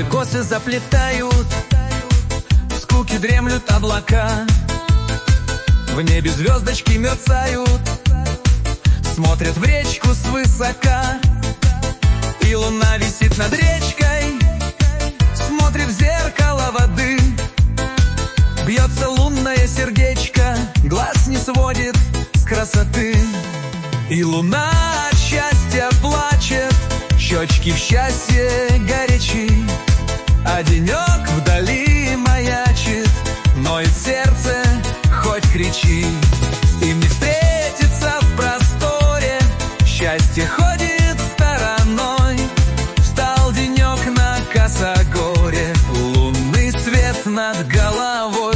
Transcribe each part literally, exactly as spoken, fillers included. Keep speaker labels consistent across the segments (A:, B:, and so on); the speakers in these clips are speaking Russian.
A: тобой косы заплетают, в скуке дремлют облака, в небе звездочки мерцают, смотрят в речку свысока. И луна висит над речкой, смотрит в зеркало воды. Бьется лунное сердечко, глаз не сводит с красоты. И луна от счастья плачет, щечки в счастье горячи, а денек вдали маячит, ноет сердце, хоть кричи. Им не встретиться в просторе, счастье ходит стороной. Встал денек на косогоре, лунный свет над головой.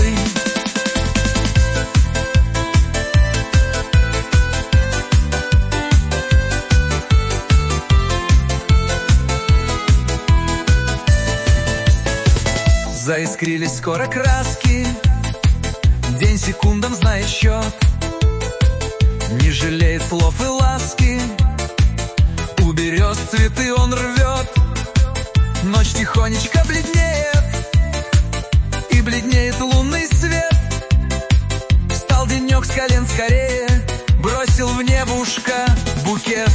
A: Заискрились скоро краски, день секундам знает счет, не жалеет слов и ласки. У берез цветы он рвет, ночь тихонечко бледнеет, и бледнеет лунный свет. Встал денек с колен скорее, бросил в небушка букет.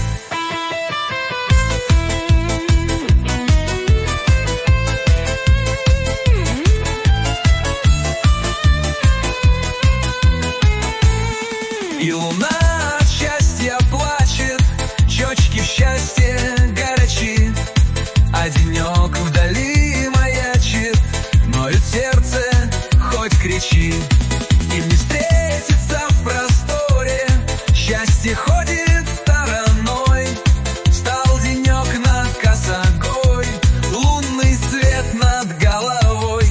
A: И луна от счастья плачет, щечки в счастье горячи, а денек вдали маячит, ноет сердце, хоть кричи. Им не встретиться в просторе, счастье ходит стороной. Встал денек над косогой, лунный свет над головой.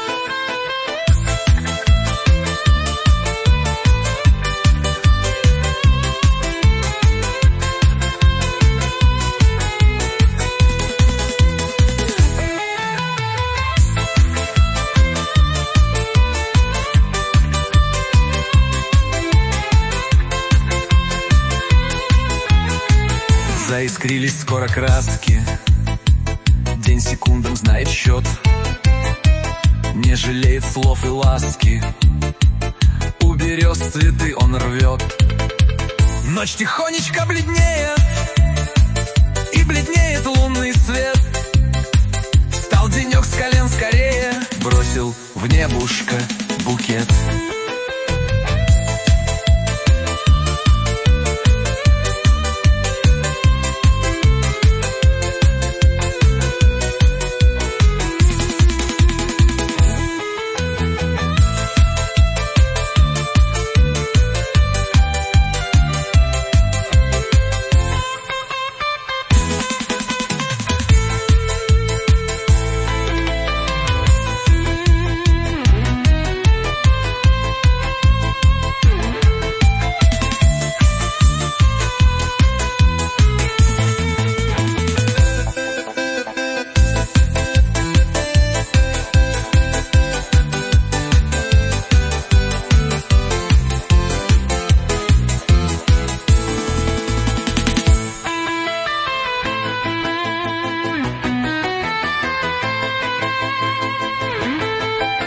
A: Заискрились скоро краски, день секундам знает счет, не жалеет слов и ласки. У берез цветы он рвет, ночь тихонечко бледнеет, и бледнеет лунный свет. Встал денек с колен скорее, бросил в небушка букет.